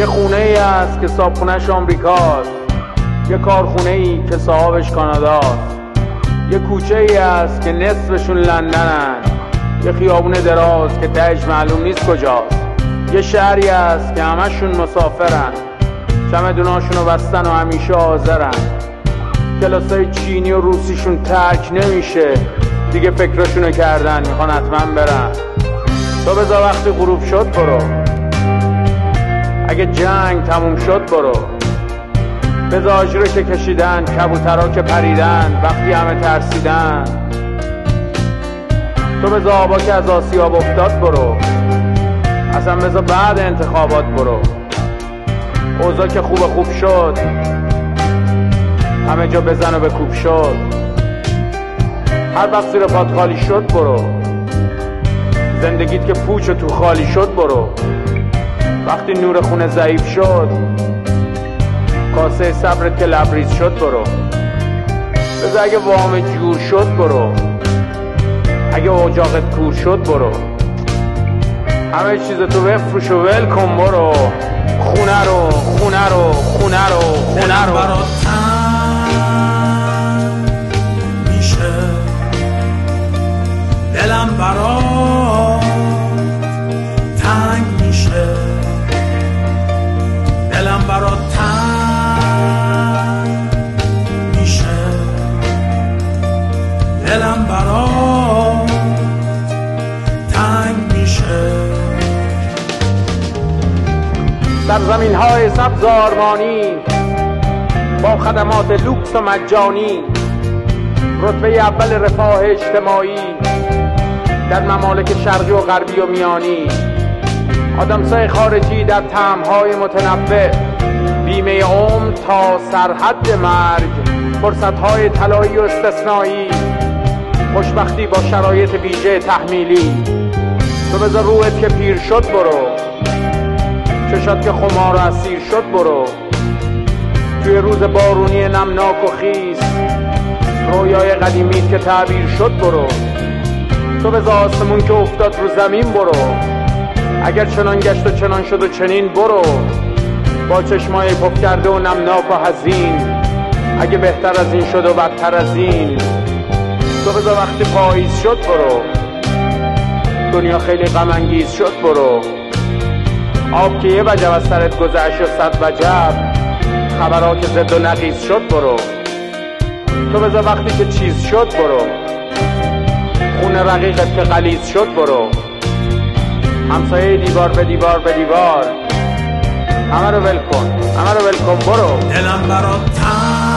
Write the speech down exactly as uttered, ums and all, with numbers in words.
یه خونه ای هست که صابخونه‌اش آمریکاست، یه کارخونه ای که صاحبش کاناداست، یه کوچه ای هست که نصفشون لندنن، یه خیابون دراز که تهش معلوم نیست کجاست، یه شهری هست که همشون مسافرن، چمدوناشونو بستن و همیشه حاضرن، کلاسای چینی و روسیشون ترک نمیشه، دیگه فکرشونو کردن میخوان حتما برن. تو بذار وقتی غروب شد برو، اگه جنگ تموم شد برو، بذار آجرو که کشیدن، کبوترها که پریدن وقتی همه ترسیدن، تو بذار آبا که از آسیاب افتاد برو، اصلا بذار بعد انتخابات برو، اوضاع که خوب خوب شد همه جا بزن و بکوب شد، هر وقت زیر پات خالی شد برو، زندگیت که پوچ و تو خالی شد برو، وقتی نور خونه ضعیف شد کاسه صبرت که لبریز شد برو، بذار اگه وام جور شد برو، اگه اجاقت کور شد برو، همه چیز تو بفروش و ول کن برو، خونه رو خونه رو خونه رو خونه رو دلم برات تنگ میشه، دلم برات تنگ میشه، دلم برات تنگ میشه. در زمین های سبز آرمانی با خدمات لوکس و مجانی، رتبه اول رفاه اجتماعی در ممالک شرقی و غربی و میانی، آدمسای خارجی در طعم‌های متنوع، بیمه عمر تا سرحد مرگ، فرصت‌های طلایی و استثنایی، خوشبختی با شرایط ویژه تحمیلی. تو بذار روحت که پیر شد برو، چشات که خمار و اسیر شد برو، توی روز بارونی نمناک و خیس رویای قدیمیت که تعبیر شد برو، تو بذار آسمون که افتاد رو زمین برو، اگر چنان گشت و چنان شد و چنین برو، با چشمای پف کرده و نمناک و حزین، اگه بهتر از این شد و بدتر از این، تو بذار وقتی پاییز شد برو، دنیا خیلی غم انگیز شد برو، آب که یه وجب از سرت گذشت و صد وجب، خبرها که زد و نقیز شد برو، تو بذار وقتی که چیز شد برو، خون رقیقت که غلیظ شد برو، همسایه دیوار به دیوار به دیوار، همه رو ول کن همه رو ول کن برو، دلم برات تنگ